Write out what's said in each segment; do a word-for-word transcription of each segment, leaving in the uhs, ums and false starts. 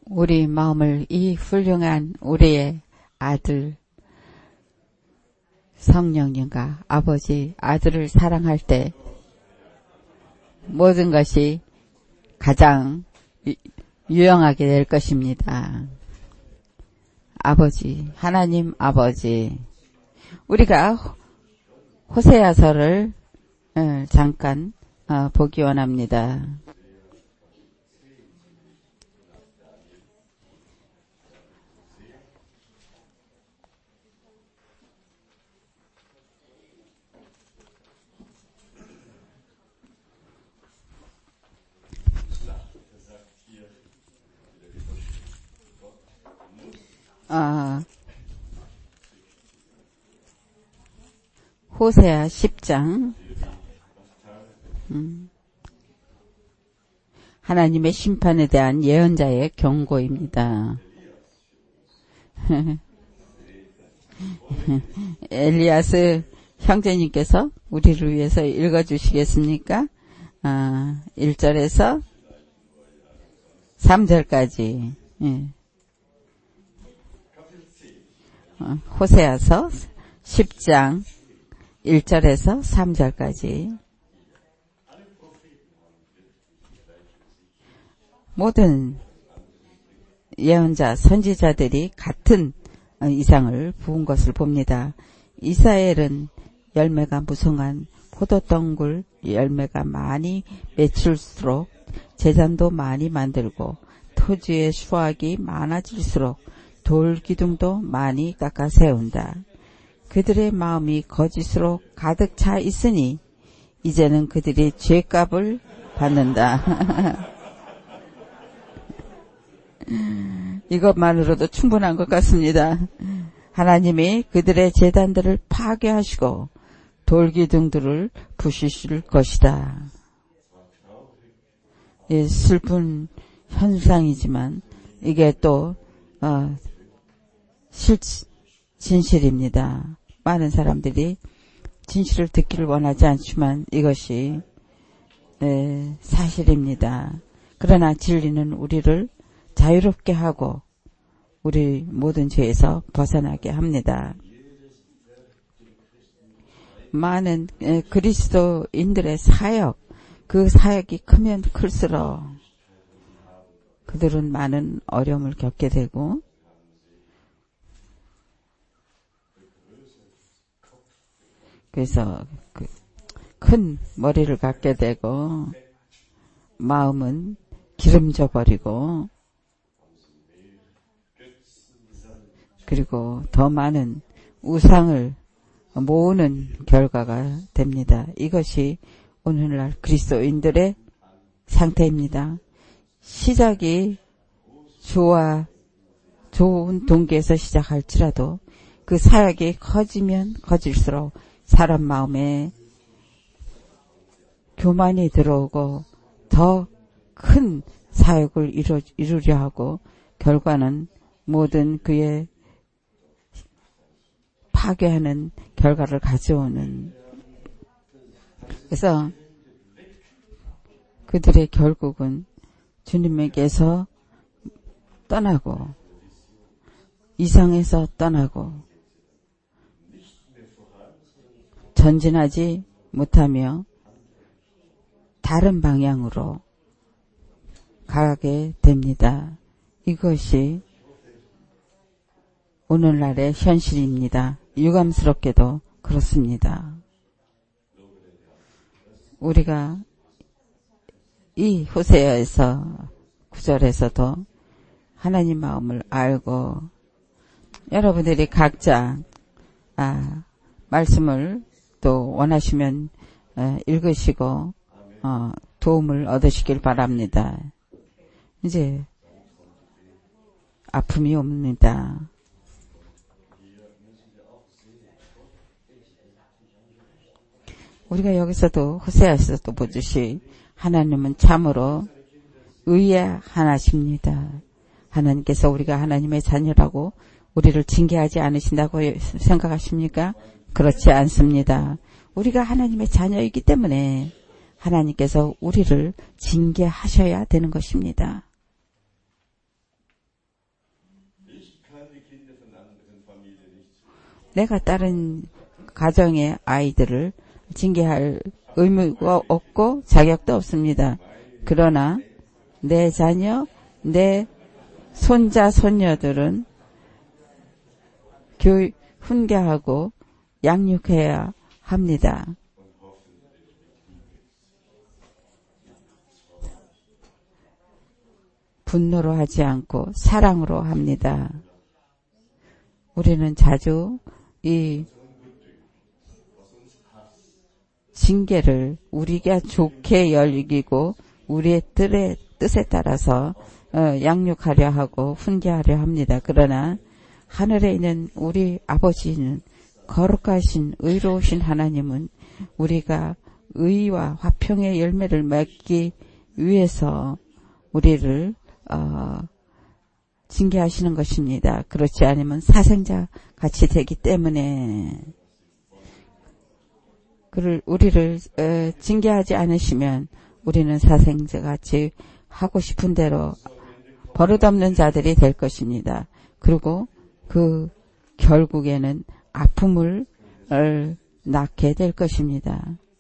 우리 마음을 이 훌륭한 우리의 아들 성령님과 아버지 아들을 사랑할 때 모든 것이 가장 유용하게 될 것입니다. 아버지, 하나님 아버지, 우리가 호세아서를 잠깐 보기 원합니다. 아, 호세아 십 장 음, 하나님의 심판에 대한 예언자의 경고입니다. 엘리야스 형제님께서 우리를 위해서 읽어주시겠습니까? 아, 일 절에서 삼 절까지 예. 어, 호세아서 십 장 일 절에서 삼 절까지 모든 예언자 선지자들이 같은 이상을 부은 것을 봅니다. 이스라엘은 열매가 무성한 포도덩굴 열매가 많이 맺힐수록 제단도 많이 만들고 토지의 수확이 많아질수록 돌기둥도 많이 깎아 세운다. 그들의 마음이 거짓으로 가득 차 있으니 이제는 그들이 죄값을 받는다. 이것만으로도 충분한 것 같습니다. 하나님이 그들의 제단들을 파괴하시고 돌기둥들을 부수실 것이다. 예, 슬픈 현상이지만 이게 또 어, 실, 진실입니다. 많은 사람들이 진실을 듣기를 원하지 않지만 이것이 에, 사실입니다. 그러나 진리는 우리를 자유롭게 하고 우리 모든 죄에서 벗어나게 합니다. 많은 에, 그리스도인들의 사역, 그 사역이 크면 클수록 그들은 많은 어려움을 겪게 되고 그래서 그 큰 머리를 갖게 되고 마음은 기름져 버리고 그리고 더 많은 우상을 모으는 결과가 됩니다. 이것이 오늘날 그리스도인들의 상태입니다. 시작이 좋아 좋은 동기에서 시작할지라도 그 사역이 커지면 커질수록 사람 마음에 교만이 들어오고 더 큰 사역을 이루, 이루려 하고 결과는 모든 그의 파괴하는 결과를 가져오는 그래서 그들의 결국은 주님에게서 떠나고 이상에서 떠나고 전진하지 못하며 다른 방향으로 가게 됩니다. 이것이 오늘날의 현실입니다. 유감스럽게도 그렇습니다. 우리가 이 호세아에서 구 절에서도 하나님 마음을 알고 여러분들이 각자 아, 말씀을 또 원하시면 어, 읽으시고 어, 도움을 얻으시길 바랍니다. 이제 아픔이 옵니다. 우리가 여기서도 호세아에서도 보듯이 하나님은 참으로 의아하십니다. 하나님께서 우리가 하나님의 자녀라고 우리를 징계하지 않으신다고 생각하십니까? 그렇지 않습니다. 우리가 하나님의 자녀이기 때문에 하나님께서 우리를 징계하셔야 되는 것입니다. 내가 다른 가정의 아이들을 징계할 의무가 없고 자격도 없습니다. 그러나 내 자녀, 내 손자, 손녀들은 교육, 훈계하고 양육해야 합니다. 분노로 하지 않고 사랑으로 합니다. 우리는 자주 이 징계를 우리가 좋게 여기고 우리의 뜻에, 뜻에 따라서 어, 양육하려 하고 훈계하려 합니다. 그러나 하늘에 있는 우리 아버지는 거룩하신 의로우신 하나님은 우리가 의와 화평의 열매를 맺기 위해서 우리를 어, 징계하시는 것입니다. 그렇지 않으면 사생자 같이 되기 때문에 그를 우리를 어, 징계하지 않으시면 우리는 사생자 같이 하고 싶은 대로 버릇없는 자들이 될 것입니다. 그리고 그 결국에는 아픔을 낳게 될 것입니다.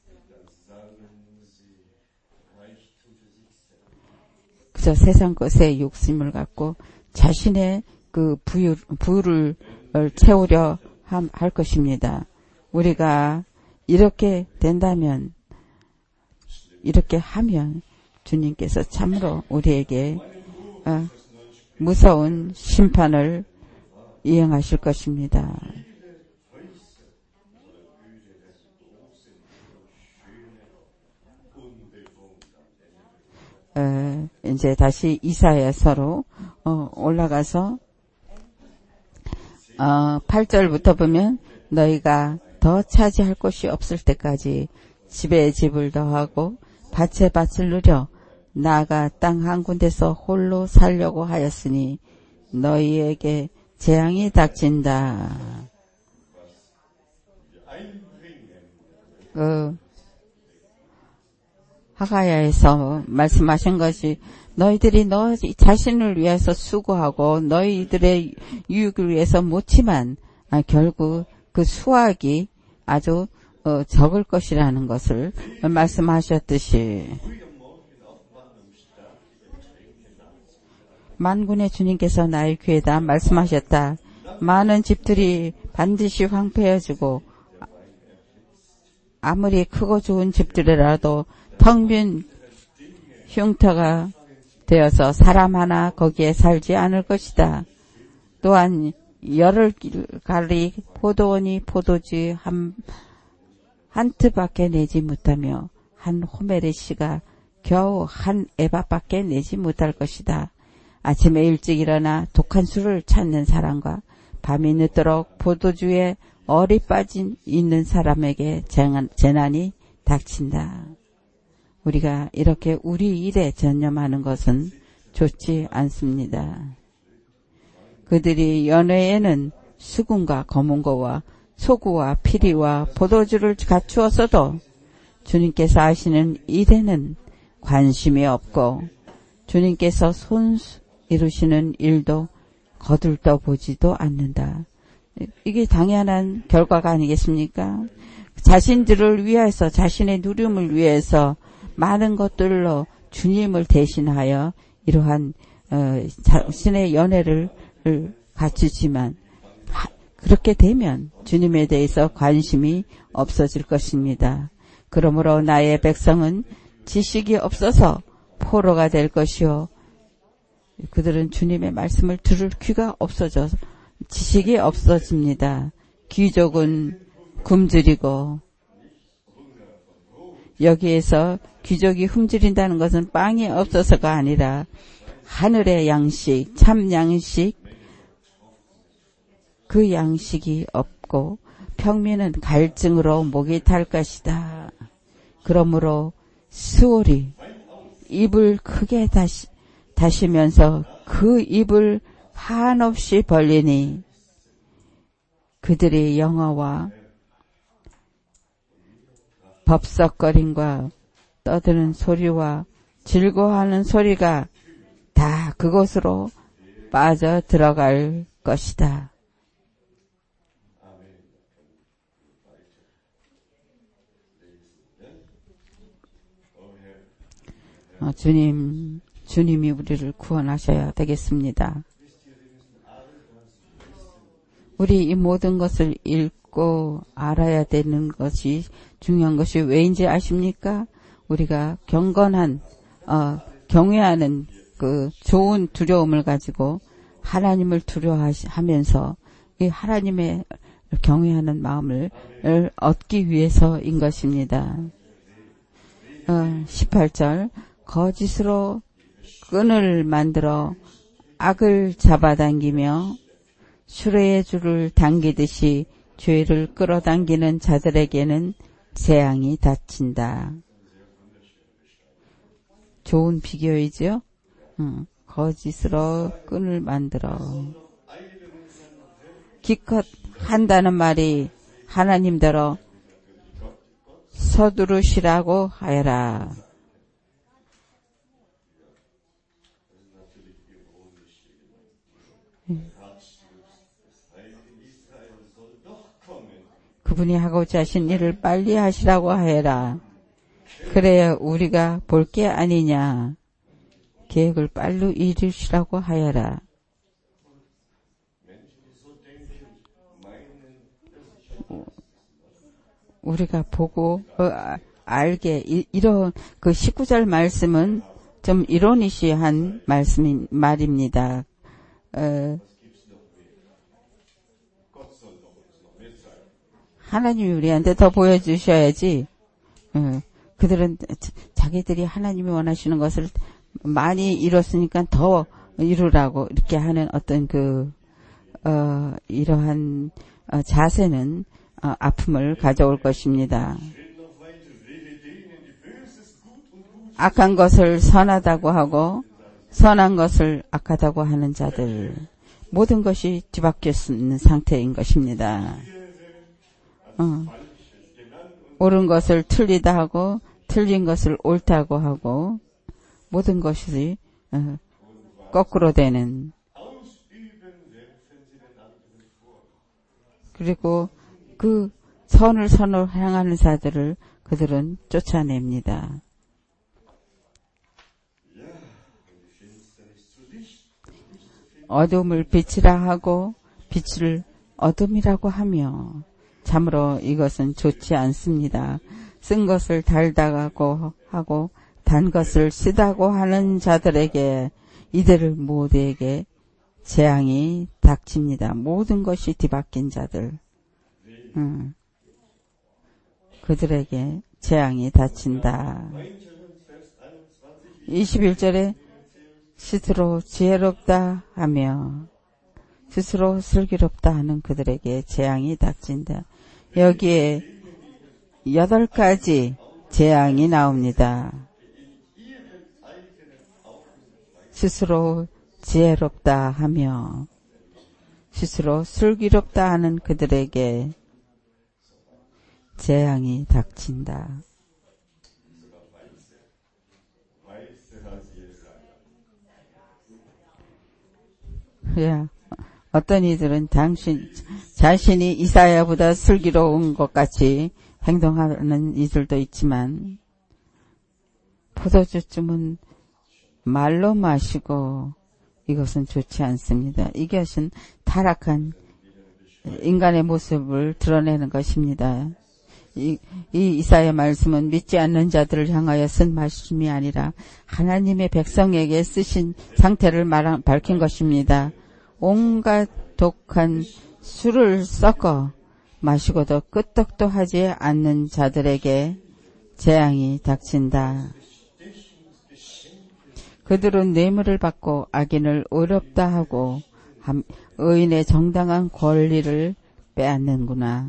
그저 세상 것에 욕심을 갖고 자신의 그 부유, 부를 채우려 할 것입니다. 우리가 이렇게 된다면, 이렇게 하면 주님께서 참으로 우리에게 어, 무서운 심판을 이행하실 것입니다. 어, 이제 다시 이사야서로 어, 올라가서 어, 팔 절부터 보면 너희가 더 차지할 곳이 없을 때까지 집에 집을 더하고 밭에 밭을 누려 나아가 땅 한 군데서 홀로 살려고 하였으니 너희에게 재앙이 닥친다. 그 하가야에서 말씀하신 것이 너희들이 너 자신을 위해서 수고하고 너희들의 유익을 위해서 묻지만 아, 결국 그 수확이 아주 어, 적을 것이라는 것을 말씀하셨듯이 만군의 주님께서 나의 귀에다 말씀하셨다. 많은 집들이 반드시 황폐해지고 아무리 크고 좋은 집들이라도 텅 빈 흉터가 되어서 사람 하나 거기에 살지 않을 것이다. 또한 열흘 가리 포도원이 포도주 한, 한 트밖에 내지 못하며 한 호멜의 씨가 겨우 한 에바밖에 내지 못할 것이다. 아침에 일찍 일어나 독한 술을 찾는 사람과 밤이 늦도록 포도주에 얼이 빠진 있는 사람에게 재난이 닥친다. 우리가 이렇게 우리 일에 전념하는 것은 좋지 않습니다. 그들이 연회에는 수금과 검은고와 소구와 피리와 포도주를 갖추었어도 주님께서 하시는 일에는 관심이 없고 주님께서 손 이루시는 일도 거들떠 보지도 않는다. 이게 당연한 결과가 아니겠습니까? 자신들을 위해서 자신의 누림을 위해서 많은 것들로 주님을 대신하여 이러한 어, 자신의 연애를 갖추지만 하, 그렇게 되면 주님에 대해서 관심이 없어질 것입니다. 그러므로 나의 백성은 지식이 없어서 포로가 될 것이요 그들은 주님의 말씀을 들을 귀가 없어져 지식이 없어집니다. 귀족은 굶주리고 여기에서 귀족이 훔치린다는 것은 빵이 없어서가 아니라 하늘의 양식, 참 양식, 그 양식이 없고 평민은 갈증으로 목이 탈 것이다. 그러므로 스올이 입을 크게 다시, 다시면서 그 입을 한없이 벌리니 그들의 영어와 법석거림과 떠드는 소리와 즐거워하는 소리가 다 그곳으로 빠져 들어갈 것이다. 어, 주님, 주님이 우리를 구원하셔야 되겠습니다. 우리 이 모든 것을 읽고 알아야 되는 것이 중요한 것이 왜인지 아십니까? 우리가 경건한 어, 경외하는 그 좋은 두려움을 가지고 하나님을 두려워하면서 이 하나님의 경외하는 마음을 얻기 위해서인 것입니다. 어, 십팔 절 거짓으로 끈을 만들어 악을 잡아당기며 수레의 줄을 당기듯이 죄를 끌어당기는 자들에게는 재앙이 닥친다. 좋은 비교이죠? 응. 거짓으로 끈을 만들어 기껏 한다는 말이 하나님대로 서두르시라고 하여라. 그분이 하고자 하신 일을 빨리 하시라고 하여라. 그래야 우리가 볼 게 아니냐. 계획을 빨리 이루시라고 하여라. 우리가 보고 어, 알게 이, 이런 그 십구 절 말씀은 좀 이로니시한 말씀인 말입니다. 어, 하나님이 우리한테 더 보여주셔야지. 어, 그들은 자기들이 하나님이 원하시는 것을 많이 이뤘으니까 더 이루라고 이렇게 하는 어떤 그 어, 이러한 어, 자세는 어, 아픔을 가져올 것입니다. 악한 것을 선하다고 하고 선한 것을 악하다고 하는 자들 모든 것이 뒤바뀌어 있는 상태인 것입니다. 어. 옳은 것을 틀리다 하고 틀린 것을 옳다고 하고 모든 것이 어, 거꾸로 되는 그리고 그 선을 선을 향하는 자들을 그들은 쫓아냅니다. 어둠을 빛이라 하고 빛을 어둠이라고 하며 참으로 이것은 좋지 않습니다. 쓴 것을 달다고 하고 단 것을 쓰다고 하는 자들에게 이들 모두에게 재앙이 닥칩니다. 모든 것이 뒤바뀐 자들 음. 그들에게 재앙이 닥친다. 이십일 절에 스스로 지혜롭다 하며 스스로 슬기롭다 하는 그들에게 재앙이 닥친다. 여기에 여덟 가지 재앙이 나옵니다. 스스로 지혜롭다 하며 스스로 슬기롭다 하는 그들에게 재앙이 닥친다. 야, 어떤 이들은 당신 자신이 이사야보다 슬기로운 것 같이 행동하는 이들도 있지만 포도주쯤은 말로 마시고 이것은 좋지 않습니다. 이것은 타락한 인간의 모습을 드러내는 것입니다. 이, 이 이사야 말씀은 믿지 않는 자들을 향하여 쓴 말씀이 아니라 하나님의 백성에게 쓰신 상태를 말, 밝힌 것입니다. 온갖 독한 술을 섞어 마시고도 끄떡도 하지 않는 자들에게 재앙이 닥친다. 그들은 뇌물을 받고 악인을 어렵다 하고 의인의 정당한 권리를 빼앗는구나.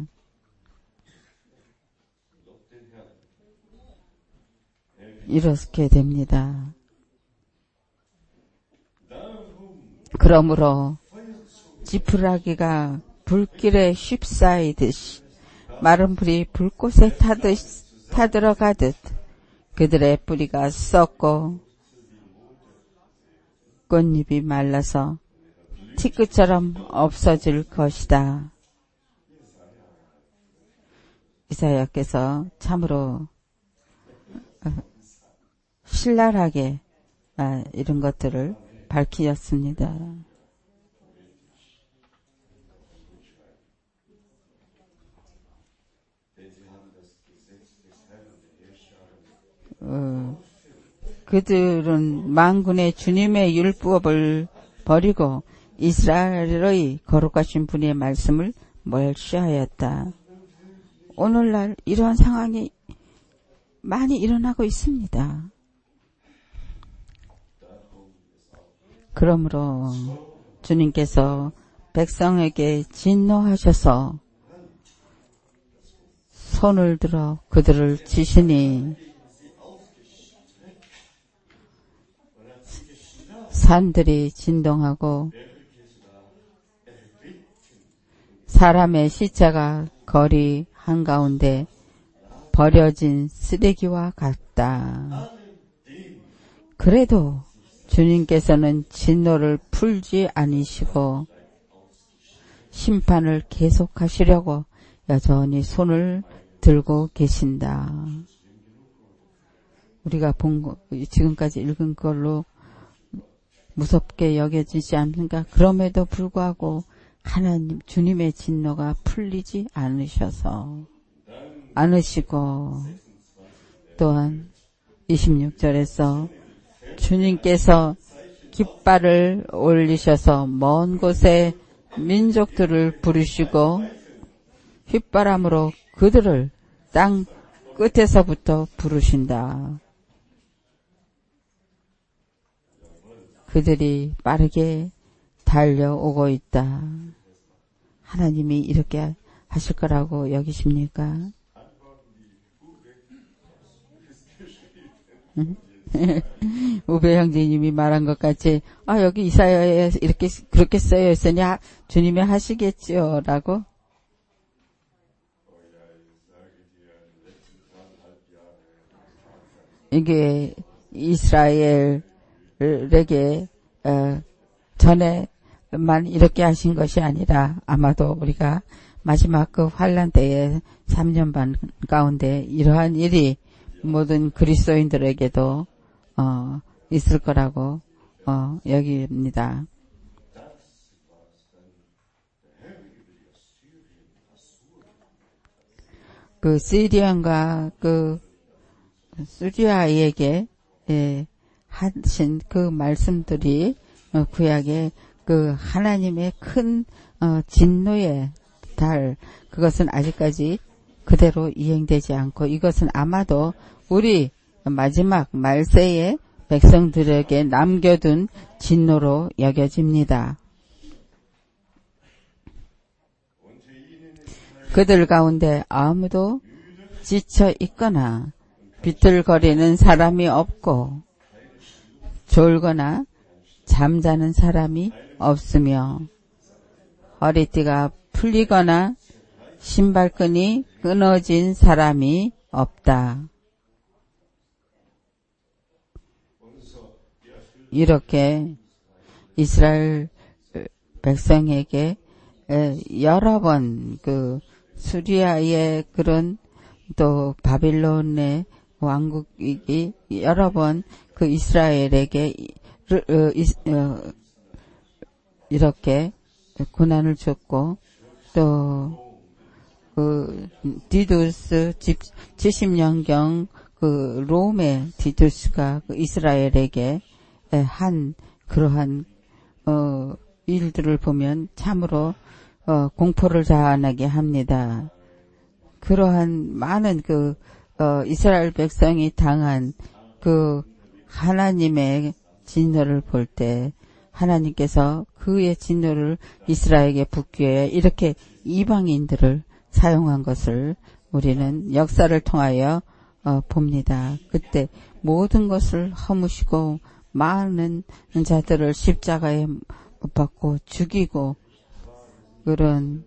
이렇게 됩니다. 그러므로 지푸라기가 불길에 휩싸이듯이 마른 불이 불꽃에 타듯, 타들어가듯 그들의 뿌리가 썩고 꽃잎이 말라서 티끌처럼 없어질 것이다. 이사야께서 참으로 신랄하게 아, 이런 것들을 밝히었습니다. 어, 그들은 만군의 주님의 율법을 버리고 이스라엘의 거룩하신 분의 말씀을 멸시하였다. 오늘날 이러한 상황이 많이 일어나고 있습니다. 그러므로 주님께서 백성에게 진노하셔서 손을 들어 그들을 치시니 산들이 진동하고 사람의 시체가 거리 한가운데 버려진 쓰레기와 같다. 그래도 주님께서는 진노를 풀지 않으시고 심판을 계속하시려고 여전히 손을 들고 계신다. 우리가 본 거, 지금까지 읽은 걸로 무섭게 여겨지지 않는가? 그럼에도 불구하고 하나님 주님의 진노가 풀리지 않으셔서 않으시고 또한 이십육 절에서 주님께서 깃발을 올리셔서 먼 곳에 민족들을 부르시고 휘바람으로 그들을 땅 끝에서부터 부르신다. 그들이 빠르게 달려오고 있다. 하나님이 이렇게 하실 거라고 여기십니까? 우배 형제님이 말한 것 같이 아 여기 이사야에 이렇게 그렇게 쓰여 있으니 하, 주님이 하시겠지요 라고. 이게 이스라엘에게 어, 전에만 이렇게 하신 것이 아니라 아마도 우리가 마지막 그 환란 때에 삼 년 반 가운데 이러한 일이 모든 그리스도인들에게도 어, 있을 거라고 어, 여깁니다. 그 시리안과 그 수리아에게 예, 하신 그 말씀들이 어, 구약의 그 하나님의 큰 어, 진노의 달 그것은 아직까지 그대로 이행되지 않고 이것은 아마도 우리 마지막 말세의 백성들에게 남겨둔 진노로 여겨집니다. 그들 가운데 아무도 지쳐 있거나 비틀거리는 사람이 없고 졸거나 잠자는 사람이 없으며 허리띠가 풀리거나 신발끈이 끊어진 사람이 없다. 이렇게 이스라엘 백성에게 여러 번 그 수리아의 그런 또 바빌론의 왕국이 여러 번 그 이스라엘에게 이렇게 고난을 줬고 또 그 디두스 칠십 년경 그 롬의 디두스가 그 이스라엘에게 한 그러한 어 일들을 보면 참으로 어 공포를 자아나게 합니다. 그러한 많은 그 어 이스라엘 백성이 당한 그 하나님의 진노를 볼 때 하나님께서 그의 진노를 이스라엘에게 붓기 위해 이렇게 이방인들을 사용한 것을 우리는 역사를 통하여 어, 봅니다. 그때 모든 것을 허무시고 많은 자들을 십자가에 못 박고 죽이고 그런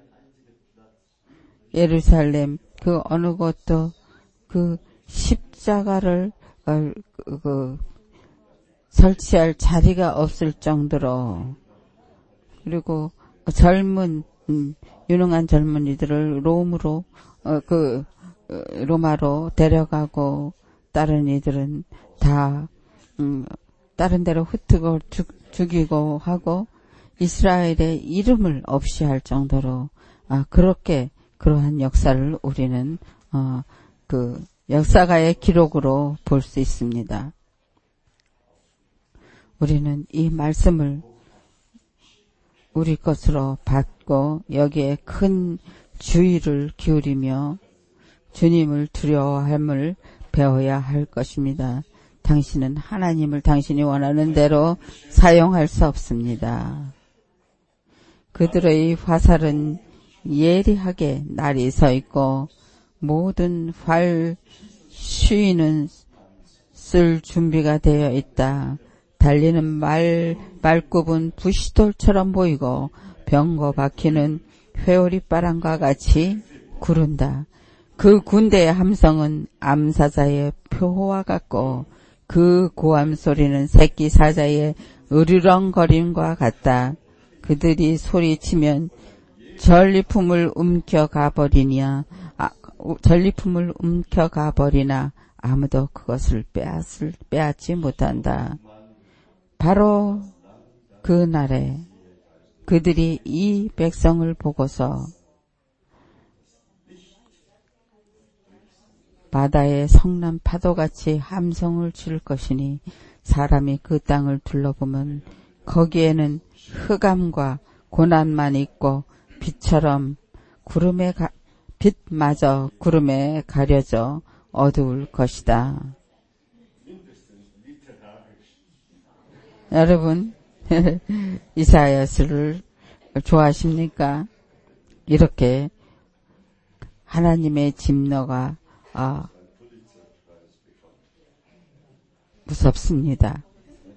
예루살렘 그 어느 곳도 그 십자가를 어, 그, 그 설치할 자리가 없을 정도로 그리고 젊은 음, 유능한 젊은이들을 롬으로 어, 그 어, 로마로 데려가고 다른 이들은 다 음, 다른 데로 흩뜨고 죽, 죽이고 하고 이스라엘의 이름을 없이 할 정도로 아, 그렇게 그러한 역사를 우리는 어, 그 역사가의 기록으로 볼 수 있습니다. 우리는 이 말씀을 우리 것으로 받고 여기에 큰 주의를 기울이며 주님을 두려워함을 배워야 할 것입니다. 당신은 하나님을 당신이 원하는 대로 사용할 수 없습니다. 그들의 화살은 예리하게 날이 서 있고 모든 활 쉬이는 쓸 준비가 되어 있다. 달리는 말, 말굽은 부시돌처럼 보이고 병거 바퀴는 회오리바람과 같이 구른다. 그 군대의 함성은 암사자의 표호와 같고 그 고함 소리는 새끼 사자의 으르렁거림과 같다. 그들이 소리치면 전리품을 움켜가 버리냐, 아, 전리품을 움켜가 버리나 아무도 그것을 빼앗을, 빼앗지 못한다. 바로 그 날에 그들이 이 백성을 보고서 바다의 성난 파도같이 함성을 칠 것이니 사람이 그 땅을 둘러보면 거기에는 흑암과 고난만 있고 빛처럼 구름에 가, 빛마저 구름에 가려져 어두울 것이다. 여러분 이사야서를 좋아하십니까? 이렇게 하나님의 진노가 아, 무섭습니다.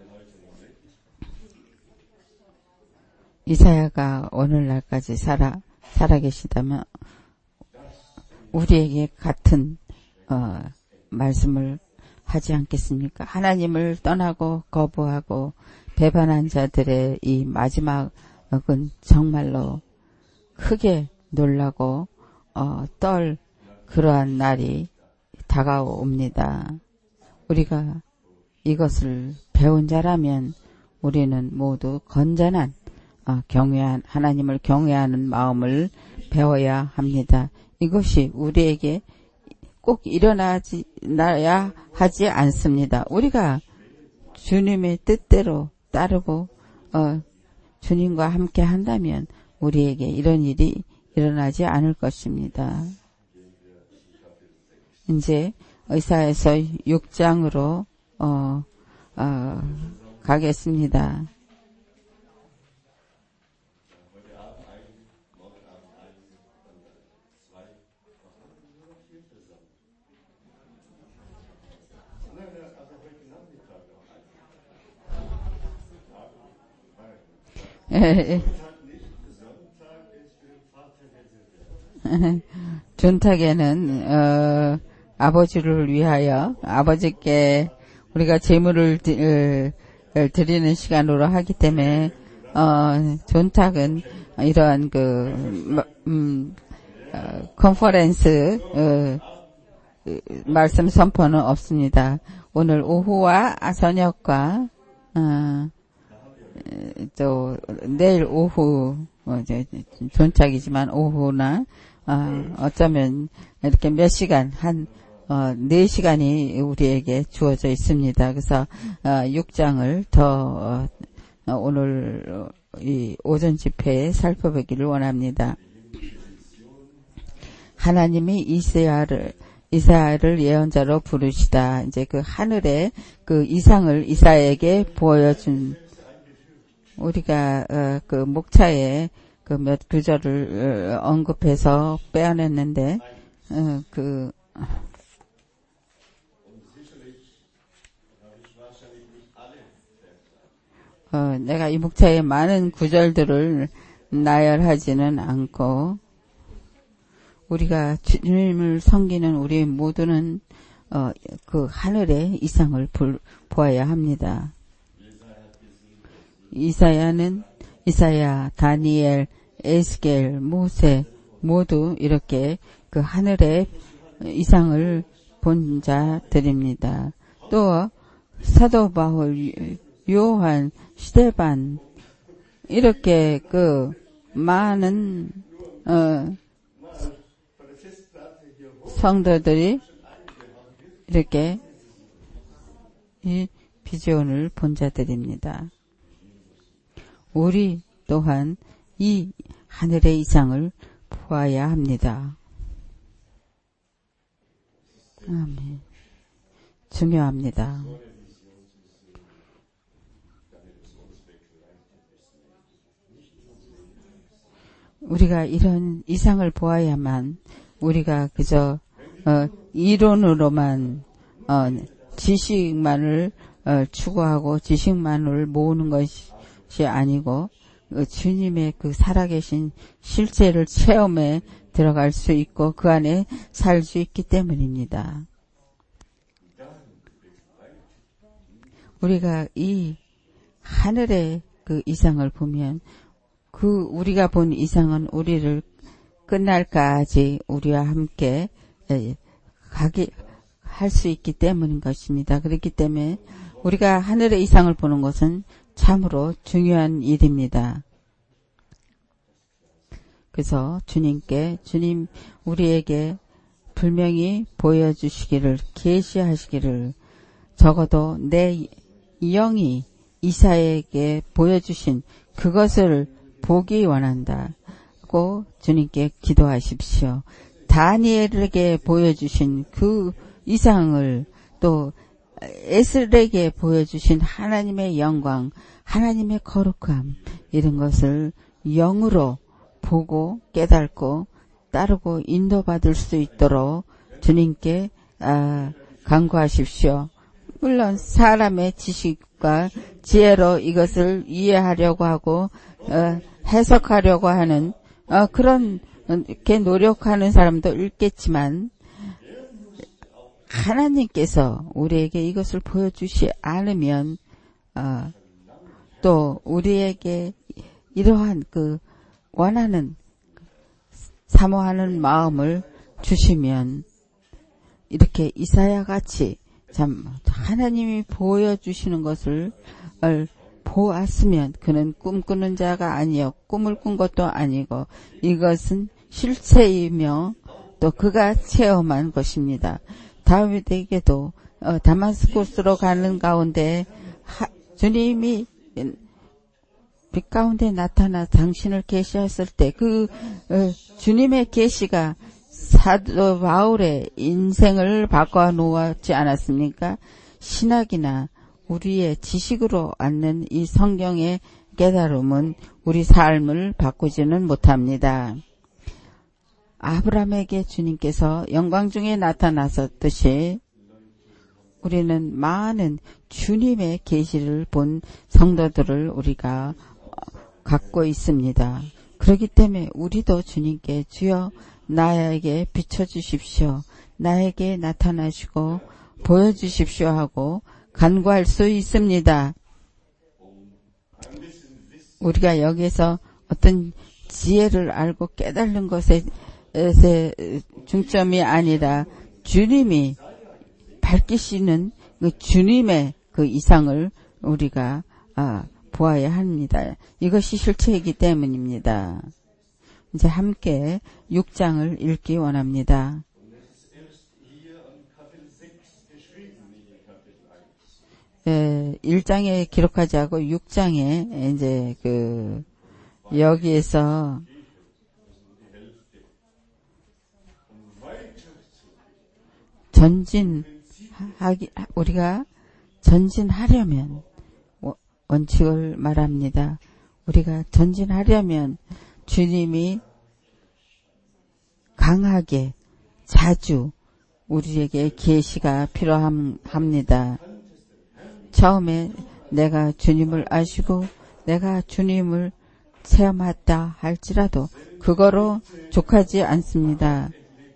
이사야가 오늘날까지 살아 살아계시다면 우리에게 같은 어, 말씀을 하지 않겠습니까? 하나님을 떠나고 거부하고 배반한 자들의 이 마지막은 정말로 크게 놀라고 어, 떨 그러한 날이 다가옵니다. 우리가 이것을 배운 자라면 우리는 모두 건전한 어, 경외한 하나님을 경외하는 마음을 배워야 합니다. 이것이 우리에게 꼭 일어나지 나야 하지 않습니다. 우리가 주님의 뜻대로 따르고 어, 주님과 함께 한다면 우리에게 이런 일이 일어나지 않을 것입니다. 이제 이사야서 육 장으로 어, 어, 가겠습니다. 존탁에는 어, 아버지를 위하여 아버지께 우리가 제물을 드, 어, 드리는 시간으로 하기 때문에 어, 존탁은 이러한 그 음, 어, 컨퍼런스 어, 말씀 선포는 없습니다. 오늘 오후와 저녁과 어, 또 내일 오후 어, 이제 존착이지만 오후나 어, 어쩌면 이렇게 몇 시간 한 어, 네 시간이 우리에게 주어져 있습니다. 그래서 어, 육 장을 더 어, 오늘 이 오전 집회에 살펴보기를 원합니다. 하나님이 이사야를 이사야를 예언자로 부르시다. 이제 그 하늘의 그 이상을 이사야에게 보여준 우리가 어, 그 목차에 그 몇 구절을 어, 언급해서 빼어냈는데 어, 그 어, 내가 이 목차에 많은 구절들을 나열하지는 않고 우리가 주님을 섬기는 우리 모두는 어, 그 하늘의 이상을 볼, 보아야 합니다. 이사야는 이사야, 다니엘, 에스겔, 모세 모두 이렇게 그 하늘의 이상을 본 자들입니다. 또 사도 바울, 요한, 스데반 이렇게 그 많은 어, 성도들이 이렇게 이 비전을 본 자들입니다. 우리 또한 이 하늘의 이상을 보아야 합니다. 아멘. 중요합니다. 우리가 이런 이상을 보아야만 우리가 그저 어, 이론으로만 어, 지식만을 어, 추구하고 지식만을 모으는 것이 아니고 어, 주님의 그 살아계신 실제를 체험에 들어갈 수 있고 그 안에 살 수 있기 때문입니다. 우리가 이 하늘의 그 이상을 보면 그 우리가 본 이상은 우리를 끝날까지 우리와 함께 가게 할 수 있기 때문인 것입니다. 그렇기 때문에 우리가 하늘의 이상을 보는 것은 참으로 중요한 일입니다. 그래서 주님께 주님 우리에게 분명히 보여주시기를 계시하시기를 적어도 내 영이 이사에게 보여주신 그것을 보기 원한다고 주님께 기도하십시오. 다니엘에게 보여주신 그 이상을 또 에스겔에게 보여주신 하나님의 영광, 하나님의 거룩함 이런 것을 영으로 보고 깨닫고 따르고 인도받을 수 있도록 주님께 아, 간구하십시오. 물론 사람의 지식과 지혜로 이것을 이해하려고 하고 어, 해석하려고 하는 어, 그런 이렇게 노력하는 사람도 있겠지만 하나님께서 우리에게 이것을 보여주시 않으면 어, 또 우리에게 이러한 그 원하는 사모하는 마음을 주시면 이렇게 이사야 같이 참 하나님이 보여주시는 것을 보았으면 그는 꿈꾸는 자가 아니요 꿈을 꾼 것도 아니고 이것은 실체이며 또 그가 체험한 것입니다. 다윗에게도 어, 다마스쿠스로 가는 가운데 하, 주님이 빛 가운데 나타나 당신을 계시했을 때 그 어, 주님의 계시가 사도 바울의 인생을 바꿔 놓았지 않았습니까? 신학이나 우리의 지식으로 얻는 이 성경의 깨달음은 우리 삶을 바꾸지는 못합니다. 아브라함에게 주님께서 영광 중에 나타나셨듯이 우리는 많은 주님의 계시를 본 성도들을 우리가 갖고 있습니다. 그렇기 때문에 우리도 주님께 주여 나에게 비춰주십시오. 나에게 나타나시고 보여주십시오 하고 간구할 수 있습니다. 우리가 여기서 어떤 지혜를 알고 깨달는 것에 중점이 아니라 주님이 밝히시는 그 주님의 그 이상을 우리가 아, 보아야 합니다. 이것이 실체이기 때문입니다. 이제 함께 육 장을 읽기 원합니다. 예, 일 장에 기록하지 않고 육 장에 이제 그 여기에서 전진하기 우리가 전진하려면 원칙을 말합니다. 우리가 전진하려면 주님이 강하게 자주 우리에게 계시가 필요합니다. 처음에 내가 주님을 아시고 내가 주님을 체험했다 할지라도 그거로 족하지 않습니다.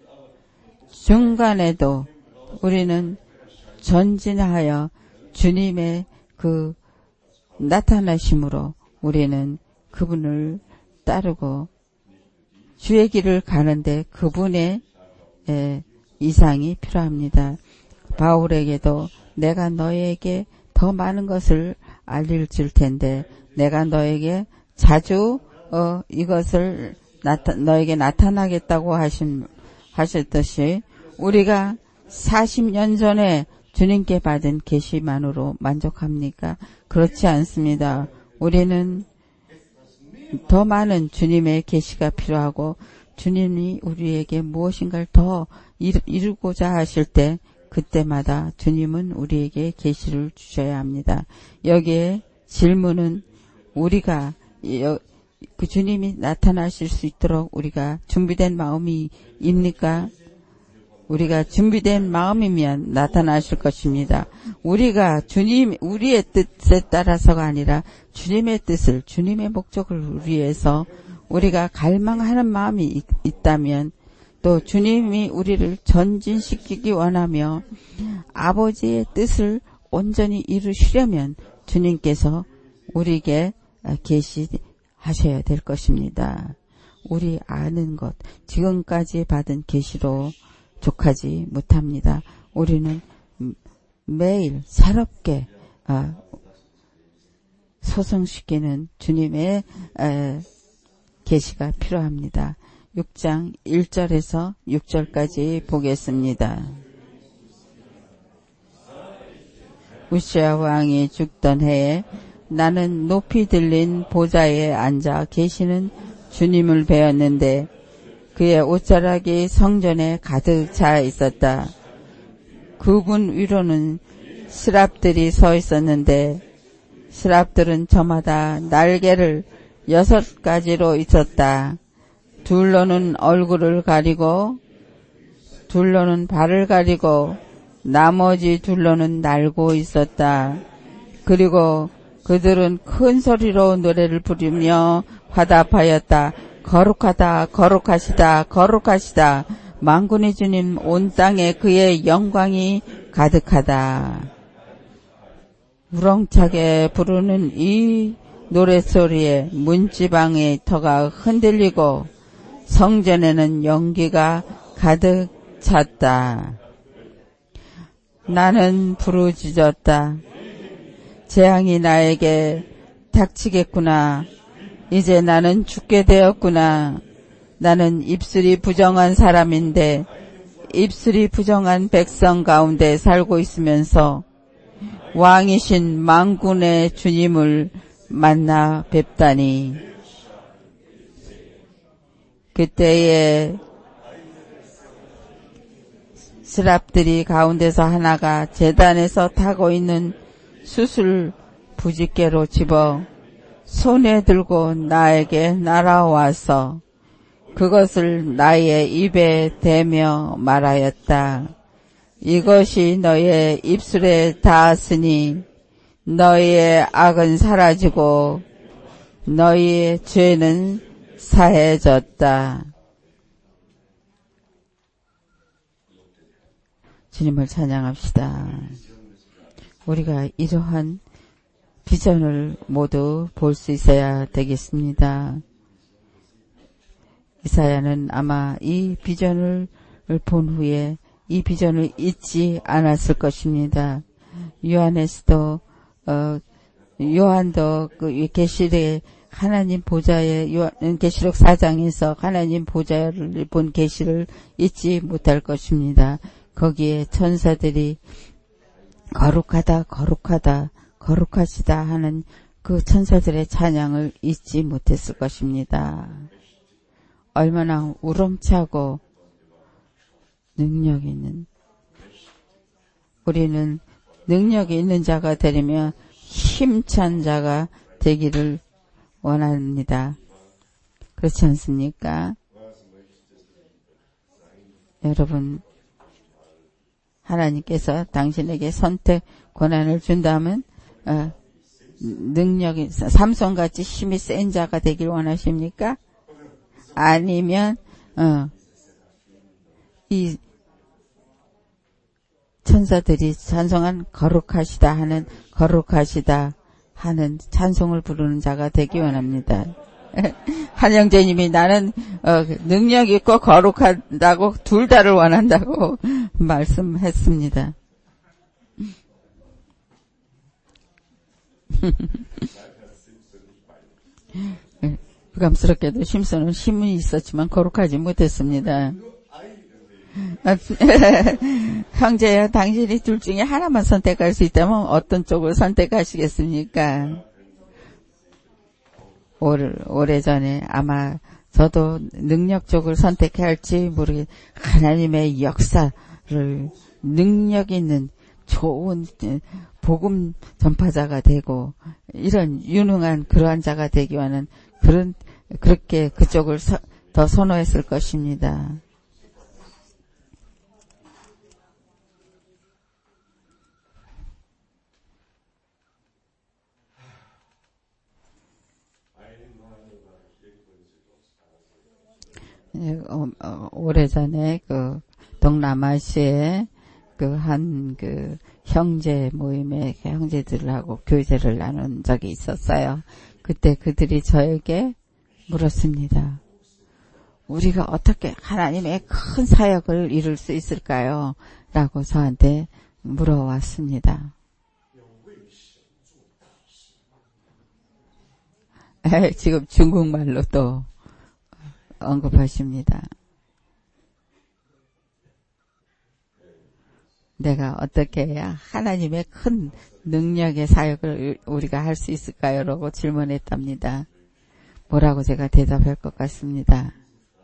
중간에도 우리는 전진하여 주님의 그 나타나심으로 우리는 그분을 따르고 주의 길을 가는데 그분의 에, 이상이 필요합니다. 바울에게도 내가 너에게 더 많은 것을 알려줄 텐데 내가 너에게 자주 어, 이것을 나타, 너에게 나타나겠다고 하신, 하셨듯이 우리가 사십 년 전에 주님께 받은 계시만으로 만족합니까? 그렇지 않습니다. 우리는 더 많은 주님의 계시가 필요하고 주님이 우리에게 무엇인가를 더 이루고자 하실 때 그때마다 주님은 우리에게 계시를 주셔야 합니다. 여기에 질문은 우리가 그 주님이 나타나실 수 있도록 우리가 준비된 마음이입니까? 우리가 준비된 마음이면 나타나실 것입니다. 우리가 주님, 우리의 뜻에 따라서가 아니라 주님의 뜻을, 주님의 목적을 위해서 우리가 갈망하는 마음이 있, 있다면 또 주님이 우리를 전진시키기 원하며 아버지의 뜻을 온전히 이루시려면 주님께서 우리에게 계시하셔야 될 것입니다. 우리 아는 것, 지금까지 받은 계시로 족하지 못합니다. 우리는 매일 새롭게 소성시키는 주님의 계시가 필요합니다. 육 장 일 절에서 육 절까지 보겠습니다. 우시아 왕이 죽던 해에 나는 높이 들린 보좌에 앉아 계시는 주님을 배웠는데 그의 옷자락이 성전에 가득 차 있었다. 그분 위로는 스랍들이 서 있었는데 스랍들은 저마다 날개를 여섯 가지로 있었다. 둘로는 얼굴을 가리고 둘로는 발을 가리고 나머지 둘로는 날고 있었다. 그리고 그들은 큰 소리로 노래를 부르며 화답하였다. 거룩하다, 거룩하시다, 거룩하시다. 만군의 주님, 온 땅에 그의 영광이 가득하다. 우렁차게 부르는 이 노랫소리에 문지방의 터가 흔들리고 성전에는 연기가 가득 찼다. 나는 부르짖었다. 재앙이 나에게 닥치겠구나. 이제 나는 죽게 되었구나. 나는 입술이 부정한 사람인데 입술이 부정한 백성 가운데 살고 있으면서 왕이신 만군의 주님을 만나 뵙다니. 그때에 스랍들이 가운데서 하나가 제단에서 타고 있는 수술 부집개로 집어 손에 들고 나에게 날아와서 그것을 나의 입에 대며 말하였다. 이것이 너의 입술에 닿았으니 너희의 악은 사라지고 너희의 죄는 사해졌다. 주님을 찬양합시다. 우리가 이러한 비전을 모두 볼 수 있어야 되겠습니다. 이사야는 아마 이 비전을 본 후에 이 비전을 잊지 않았을 것입니다. 요한에서도 어, 요한도 그 계시록의 하나님 보좌에 요한 계시록 사 장에서 하나님 보좌를 본 계시를 잊지 못할 것입니다. 거기에 천사들이 거룩하다, 거룩하다, 거룩하시다 하는 그 천사들의 찬양을 잊지 못했을 것입니다. 얼마나 우렁차고 능력이 있는, 우리는 능력이 있는 자가 되려면 힘찬 자가 되기를 원합니다. 그렇지 않습니까? 여러분, 하나님께서 당신에게 선택 권한을 준다면 어, 능력이 삼손같이 힘이 센 자가 되길 원하십니까? 아니면 어, 이 천사들이 찬송한 거룩하시다 하는 거룩하시다 하는 찬송을 부르는 자가 되기 원합니다. 한영재님이 나는 어, 능력 있고 거룩하다고 둘 다를 원한다고 말씀했습니다. 부감스럽게도 심슨은 힘이 있었지만 거룩하지 못했습니다. 형제야, 당신이 둘 중에 하나만 선택할 수 있다면 어떤 쪽을 선택하시겠습니까? 올, 오래전에 아마 저도 능력 쪽을 선택해야 할지 모르겠, 하나님의 역사를 능력 있는 좋은 복음 전파자가 되고 이런 유능한 그러한 자가 되기 위한 그런 그렇게 그쪽을 서, 더 선호했을 것입니다. 어, 어, 오래전에 그 동남아시아에 그 한 그 형제 모임에 형제들하고 교제를 나눈 적이 있었어요. 그때 그들이 저에게 물었습니다. 우리가 어떻게 하나님의 큰 사역을 이룰 수 있을까요? 라고 저한테 물어왔습니다. 에, 지금 중국말로 또 언급하십니다. 내가 어떻게 해야 하나님의 큰 능력의 사역을 우리가 할 수 있을까요? 라고 질문했답니다. 뭐라고 제가 대답할 것 같습니다.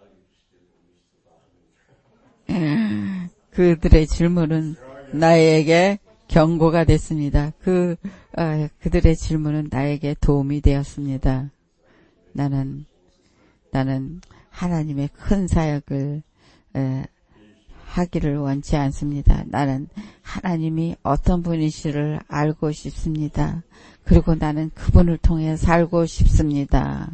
그들의 질문은 나에게 경고가 됐습니다. 그, 어, 그들의 질문은 나에게 도움이 되었습니다. 나는, 나는 하나님의 큰 사역을, 에, 하기를 원치 않습니다. 나는 하나님이 어떤 분이시를 알고 싶습니다. 그리고 나는 그분을 통해 살고 싶습니다.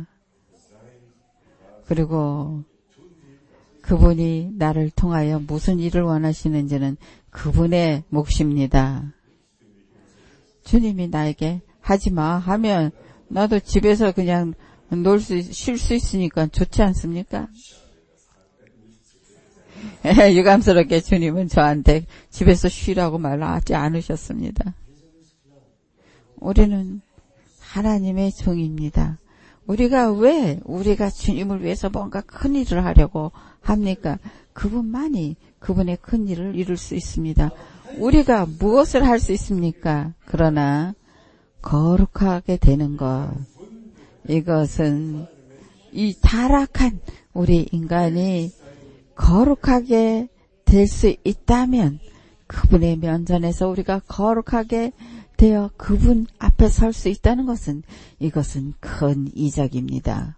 그리고 그분이 나를 통하여 무슨 일을 원하시는지는 그분의 몫입니다. 주님이 나에게 하지마 하면 나도 집에서 그냥 놀 수, 쉴 수 있으니까 좋지 않습니까? 유감스럽게 주님은 저한테 집에서 쉬라고 말하지 않으셨습니다. 우리는 하나님의 종입니다. 우리가 왜 우리가 주님을 위해서 뭔가 큰 일을 하려고 합니까? 그분만이 그분의 큰 일을 이룰 수 있습니다. 우리가 무엇을 할 수 있습니까? 그러나 거룩하게 되는 것, 이것은 이 타락한 우리 인간이 거룩하게 될 수 있다면 그분의 면전에서 우리가 거룩하게 되어 그분 앞에 설 수 있다는 것은 이것은 큰 이적입니다.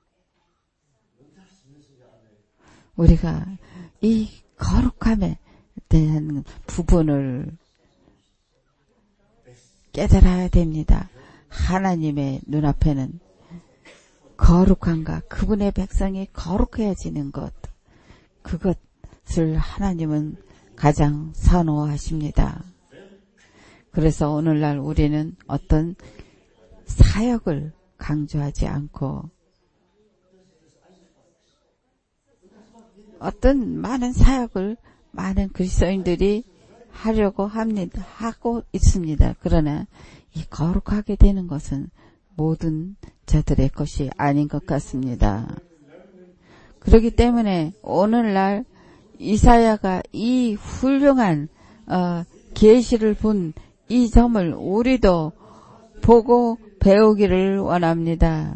우리가 이 거룩함에 대한 부분을 깨달아야 됩니다. 하나님의 눈앞에는 거룩함과 그분의 백성이 거룩해지는 것, 그것을 하나님은 가장 선호하십니다. 그래서 오늘날 우리는 어떤 사역을 강조하지 않고 어떤 많은 사역을 많은 그리스도인들이 하려고 합니다. 하고 있습니다. 그러나 이 거룩하게 되는 것은 모든 자들의 것이 아닌 것 같습니다. 그렇기 때문에 오늘날 이사야가 이 훌륭한 어, 계시를 본 이 점을 우리도 보고 배우기를 원합니다.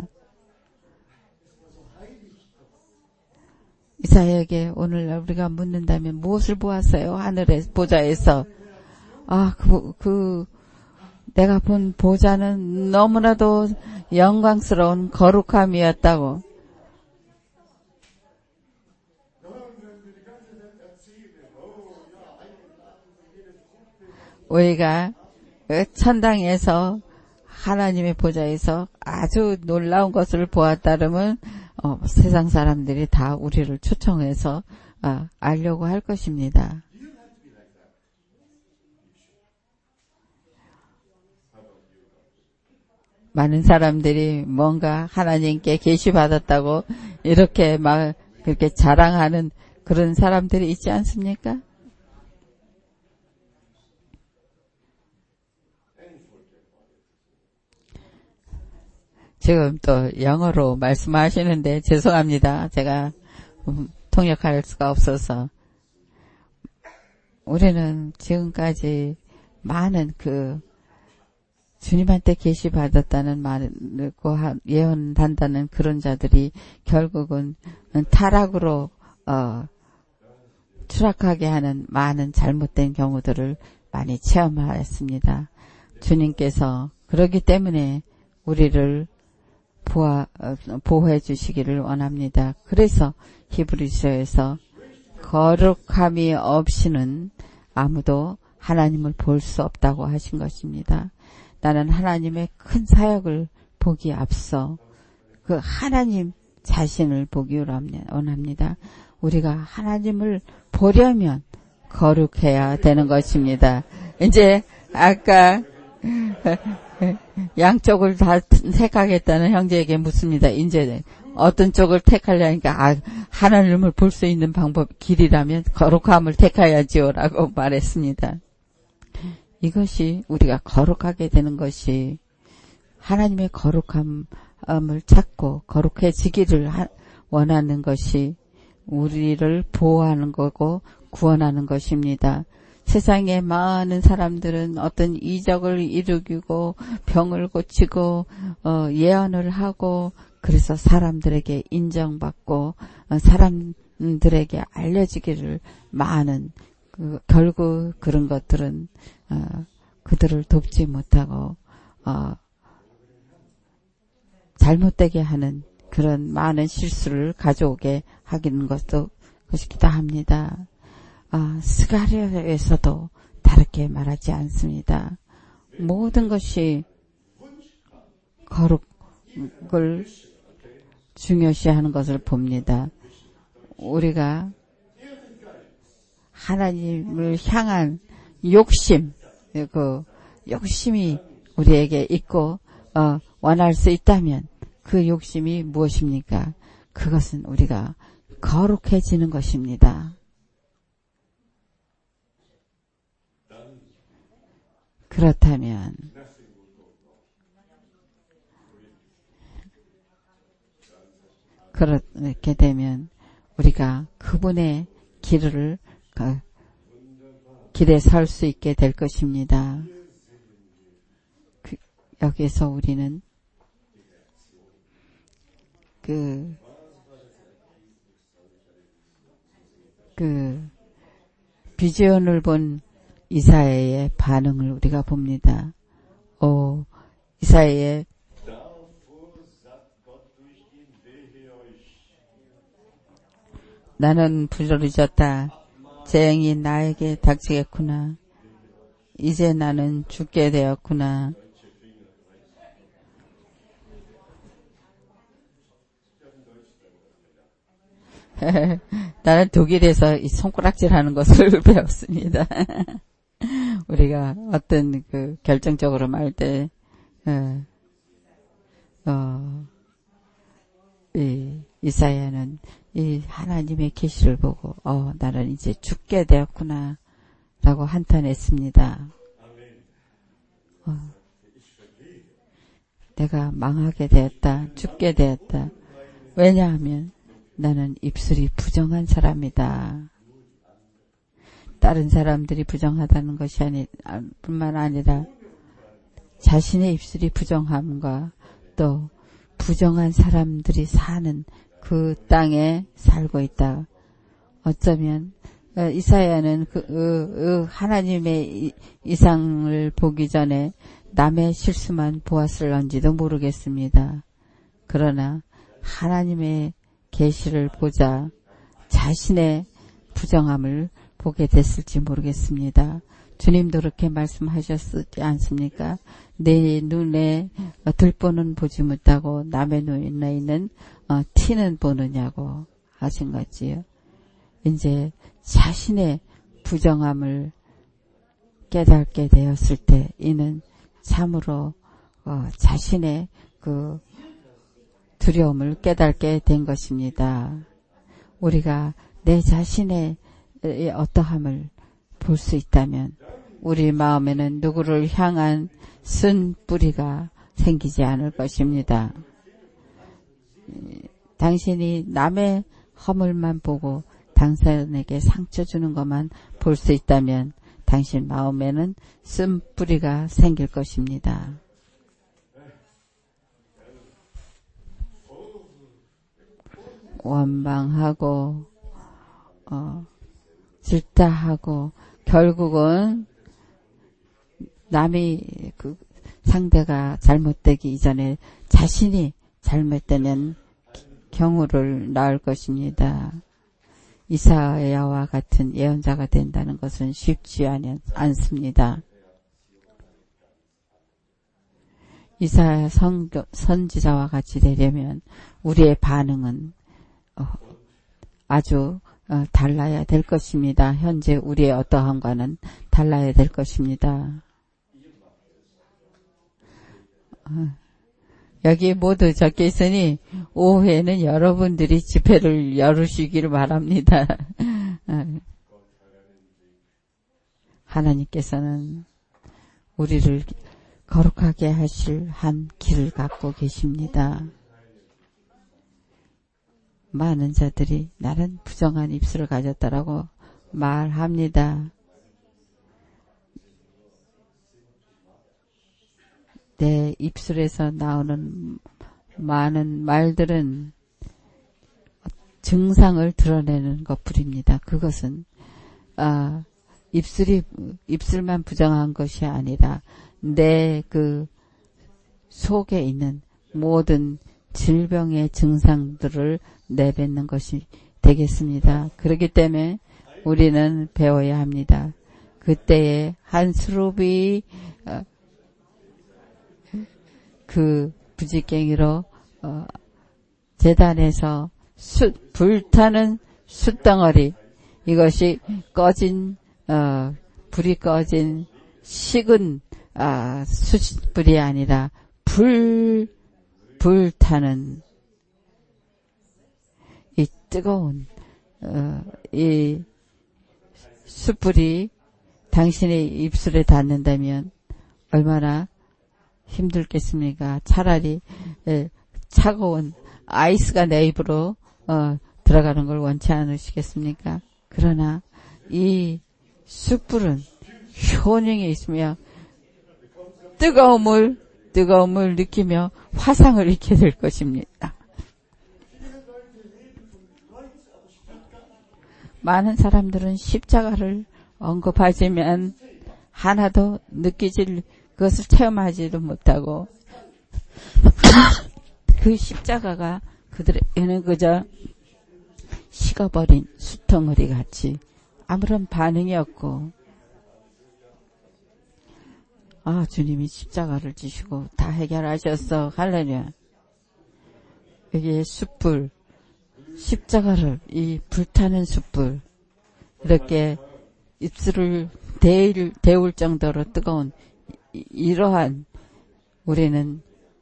이사야에게 오늘날 우리가 묻는다면 무엇을 보았어요? 하늘의 보좌에서. 아, 그, 그 내가 본 보좌는 너무나도 영광스러운 거룩함이었다고. 우리가 천당에서 하나님의 보좌에서 아주 놀라운 것을 보았다면 어, 세상 사람들이 다 우리를 초청해서 아, 알려고 할 것입니다. 많은 사람들이 뭔가 하나님께 계시받았다고 이렇게 막 그렇게 자랑하는 그런 사람들이 있지 않습니까? 지금 또 영어로 말씀하시는데 죄송합니다. 제가 통역할 수가 없어서. 우리는 지금까지 많은 그 주님한테 계시 받았다는 말고 예언한다는 그런 자들이 결국은 타락으로 어, 추락하게 하는 많은 잘못된 경우들을 많이 체험하였습니다. 주님께서 그렇기 때문에 우리를 보아, 보호해 주시기를 원합니다. 그래서 히브리서에서 거룩함이 없이는 아무도 하나님을 볼 수 없다고 하신 것입니다. 나는 하나님의 큰 사역을 보기 앞서 그 하나님 자신을 보기 원합니다. 우리가 하나님을 보려면 거룩해야 되는 것입니다. 이제 아까 양쪽을 다 택하겠다는 형제에게 묻습니다. 이제 어떤 쪽을 택하려니까 아, 하나님을 볼 수 있는 방법 길이라면 거룩함을 택해야지요 라고 말했습니다. 이것이 우리가 거룩하게 되는 것이 하나님의 거룩함을 찾고 거룩해지기를 원하는 것이 우리를 보호하는 거고 구원하는 것입니다. 세상에 많은 사람들은 어떤 이적을 이루고 병을 고치고 어, 예언을 하고 그래서 사람들에게 인정받고 어, 사람들에게 알려지기를 많은 그, 결국 그런 것들은 어, 그들을 돕지 못하고 어, 잘못되게 하는 그런 많은 실수를 가져오게 하기는 것도 것이기도 합니다. 아, 스가랴에서도 다르게 말하지 않습니다. 모든 것이 거룩을 중요시하는 것을 봅니다. 우리가 하나님을 향한 욕심, 그 욕심이 우리에게 있고 어, 원할 수 있다면 그 욕심이 무엇입니까? 그것은 우리가 거룩해지는 것입니다. 그렇다면 그렇게 되면 우리가 그분의 길을 길에 설 수 있게 될 것입니다. 그, 여기서 우리는 그, 그 비전을 본 이사야의 반응을 우리가 봅니다. 오, 이사야의 나는 부르짖었다. 재앙이 나에게 닥치겠구나. 이제 나는 죽게 되었구나. 나는 독일에서 이 손가락질하는 것을 배웠습니다. 우리가 어떤 그 결정적으로 말 때, 어, 어, 이 이사야는 이 하나님의 계시를 보고, 어, 나는 이제 죽게 되었구나, 라고 한탄했습니다. 어, 내가 망하게 되었다, 죽게 되었다. 왜냐하면 나는 입술이 부정한 사람이다. 다른 사람들이 부정하다는 것이 아니, 뿐만 아니라 자신의 입술이 부정함과 또 부정한 사람들이 사는 그 땅에 살고 있다. 어쩌면 이사야는 그, 그 하나님의 이상을 보기 전에 남의 실수만 보았을런지도 모르겠습니다. 그러나 하나님의 계시를 보자 자신의 부정함을 보게 됐을지 모르겠습니다. 주님도 그렇게 말씀하셨지 않습니까? 내 눈에 들보는 보지 못하고 남의 눈에 있는 어, 티는 보느냐고 하신 거지요. 이제 자신의 부정함을 깨닫게 되었을 때 이는 참으로 어, 자신의 그 두려움을 깨닫게 된 것입니다. 우리가 내 자신의 어떠함을 볼 수 있다면 우리 마음에는 누구를 향한 쓴 뿌리가 생기지 않을 것입니다. 당신이 남의 허물만 보고 당사자에게 상처 주는 것만 볼 수 있다면 당신 마음에는 쓴뿌리가 생길 것입니다. 원망하고 어, 질타하고 결국은 남이 그 상대가 잘못되기 이전에 자신이 잘못되는 경우를 낳을 것입니다. 이사야와 같은 예언자가 된다는 것은 쉽지 않습니다. 이사야 선교, 선지자와 같이 되려면 우리의 반응은 어, 아주 어, 달라야 될 것입니다. 현재 우리의 어떠함과는 달라야 될 것입니다. 어, 여기 모두 적혀 있으니 오후에는 여러분들이 집회를 열으시기를 바랍니다. 어, 하나님께서는 우리를 거룩하게 하실 한 길을 갖고 계십니다. 많은 자들이 나는 부정한 입술을 가졌다라고 말합니다. 내 입술에서 나오는 많은 말들은 증상을 드러내는 것뿐입니다. 그것은 아, 입술이 입술만 부정한 것이 아니라 내 그 속에 있는 모든 질병의 증상들을 내뱉는 것이 되겠습니다. 그렇기 때문에 우리는 배워야 합니다. 그때에 한 수룹이 어, 그 부지깽이로 어, 재단에서 수, 불타는 숯덩어리, 이것이 꺼진 어, 불이 꺼진 식은 아, 숯불이 아니라 불 불타는 이 뜨거운 어, 이 숯불이 당신의 입술에 닿는다면 얼마나 힘들겠습니까? 차라리 에, 차가운 아이스가 내 입으로 어, 들어가는 걸 원치 않으시겠습니까? 그러나 이 숯불은 효능이 있으며 뜨거움을 뜨거움을 느끼며 화상을 입게 될 것입니다. 많은 사람들은 십자가를 언급하지만 하나도 느끼질 그것을 체험하지도 못하고 그 십자가가 그들에게는 그저 식어버린 숯덩어리 같이 아무런 반응이 없고, 아, 주님이 십자가를 지시고 다 해결하셨어. 할렐루야. 여기에 숯불, 십자가를, 이 불타는 숯불, 이렇게 입술을 데울, 데울 정도로 뜨거운 이, 이러한 우리는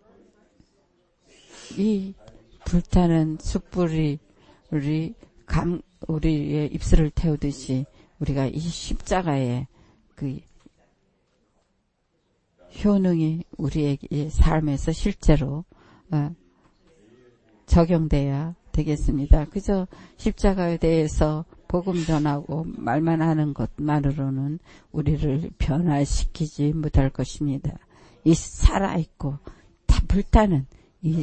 이 불타는 숯불이 우리 감, 우리의 입술을 태우듯이 우리가 이 십자가의 그 효능이 우리의 삶에서 실제로 어, 적용돼야 되겠습니다. 그저 십자가에 대해서 복음 전하고 말만 하는 것만으로는 우리를 변화시키지 못할 것입니다. 이 살아있고 다 불타는 이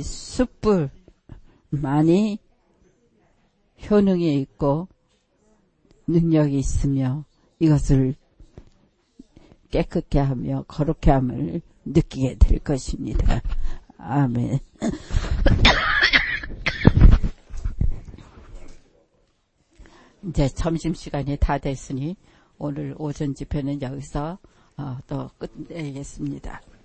숯불만이 효능이 있고 능력이 있으며 이것을 깨끗게 하며 거룩게 함을 느끼게 될 것입니다. 아멘. 이제 점심시간이 다 됐으니 오늘 오전 집회는 여기서 어, 또 끝내겠습니다.